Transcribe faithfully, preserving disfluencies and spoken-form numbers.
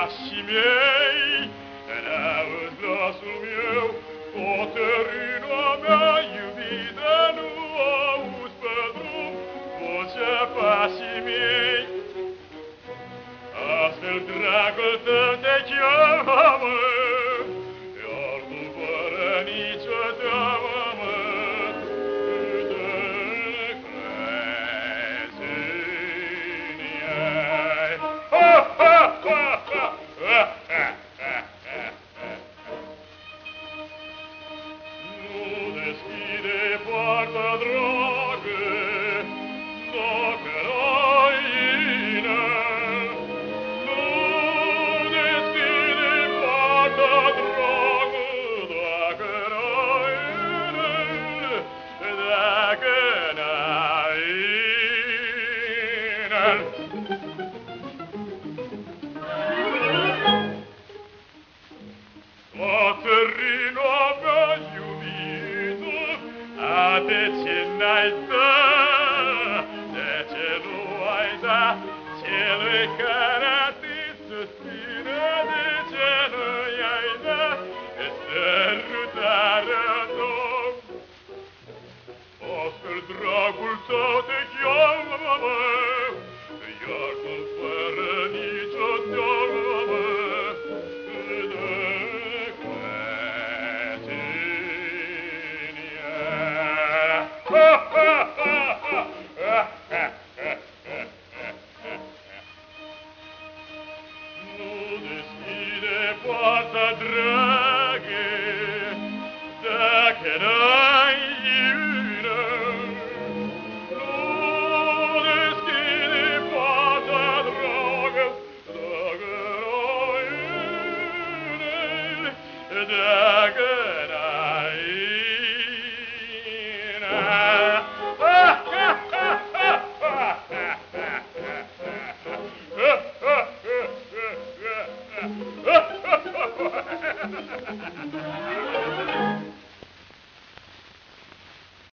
pașii mei, n-auzi glasul meu, Cotărina mea iubită, nu auzi pe drum vocea pașii mei. Astfel dragul tău te cheamă, iar tu fără nicio teamă, mă, te crezi în ea. Ha, ha, ha, ha, ha, ha, ha, ha. Nu deschide poarta, dragă, dacă n-ai ină. Cotărina mea iubită, a, de ce n-ai da, de ce nu ai da celui care te susține, de ce nu i-ai da sărutarea ta? Astfel dragul tău te cheamă, iar tu fără nicio teamă, poarta, dragă, dacă n-ai ină. Nu deschide poarta, dragă, dacă n-ai ină. Dacă